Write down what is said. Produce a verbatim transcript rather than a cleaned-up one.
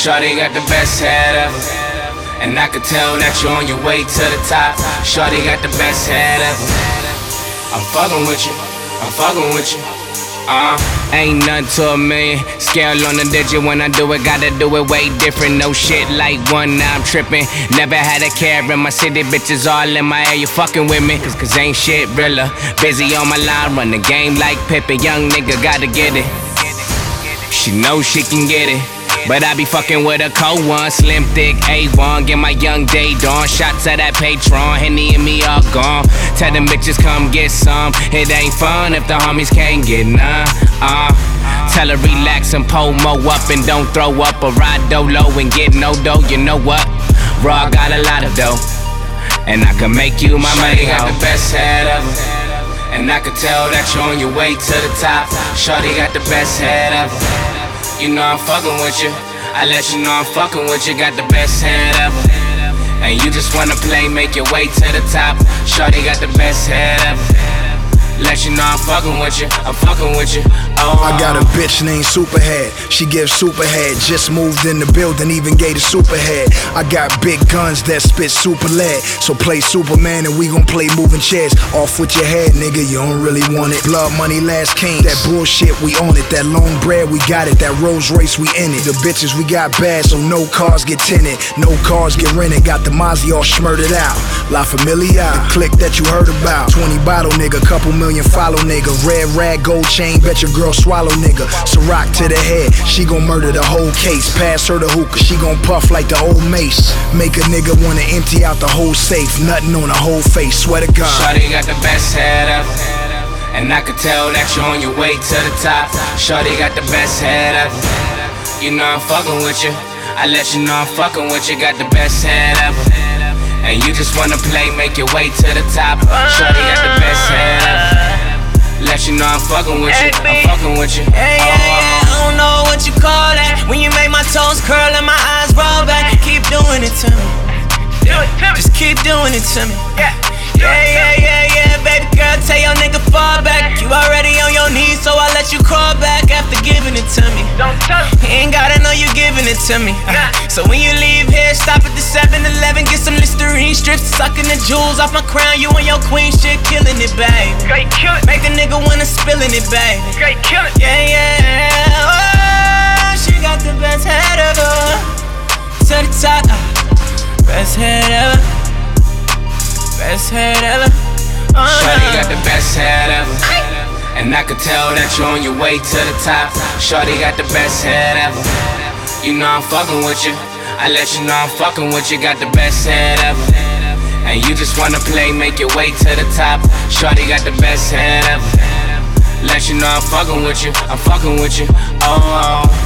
Shawty got the best head ever, and I can tell that you're on your way to the top. Shawty got the best head ever. I'm fucking with you, I'm fucking with you. Uh, ain't nothing to a million. Scale on the digit when I do it, gotta do it way different. No shit like one, now I'm tripping. Never had a care in my city, bitches all in my air. You fucking with me, cause, cause ain't shit realer. Busy on my line, run the game like Pippen. Young nigga gotta get it. She knows she can get it, but I be fucking with a cold one. Slim, thick, A one, get my young day dawn. Shots at that Patron, Henny and me all gone. Tell them bitches come get some. It ain't fun if the homies can't get none. Uh, tell her relax and pull mo up and don't throw up. Or ride dolo and get no dough. You know what? Raw got a lot of dough, and I can make you my money. Shawty got the best head ever, and I can tell that you're on your way to the top. Shawty got the best head ever. You know I'm fucking with you, I let you know I'm fucking with you. Got the best head ever, and you just wanna play, make your way to the top. Shawty got the best head ever, let you know I'm fucking with you, I'm fucking with you. Oh, I got a bitch named Superhead, she gives superhead. Just moved in the building, even gave a superhead. I got big guns that spit super lead, so play Superman and we gon' play moving chairs. Off with your head, nigga, you don't really want it. Blood money, last king, that bullshit, we own it. That long bread, we got it. That Rolls Royce, we in it. The bitches, we got bad, so no cars get tinted, no cars get rented. Got the Mozzie all schmurted out, La Familia, the clique that you heard about. Twenty bottle nigga, couple million follow nigga. Red rag, gold chain, bet your girl swallow nigga. Ciroc to the head, she gon' murder the whole case. Pass her the hookah, she gon' puff like the old Mace. Make a nigga wanna empty out the whole safe. Nothing on the whole face, swear to God. Shawty got the best head ever, and I can tell that you're on your way to the top. Shawty got the best head ever, you know I'm fucking with you, I let you know I'm fucking with you. Got the best head ever, and you just wanna play, make your way to the top. Shawty got the best head ever, let you know I'm fucking with you, I'm fucking with you. Hey, yeah, yeah, I don't know what you call that. When you make my toes curl and my eyes roll back. Keep doing it to me, just keep doing it to me. Yeah, yeah, yeah, yeah, baby girl, tell your nigga fall back. You already on your knees, so I let you crawl back after giving it to me. Don't touch me. He ain't gotta know you giving it to me. Uh, so when you leave here, stop at the seven eleven, get some Listerine strips, sucking the jewels off my crown. You and your queen shit, killing it, baby. Make a nigga wanna spilling it, baby. Yeah, yeah, oh, she got the best head ever, to the top, uh, best head ever, best head ever. Oh, Shawty got the best head ever, and I can tell that you're on your way to the top. Shawty got the best head ever, you know I'm fucking with you, I let you know I'm fucking with you. Got the best head ever, and you just wanna play, make your way to the top. Shawty got the best head ever, let you know I'm fucking with you, I'm fucking with you. Oh, oh.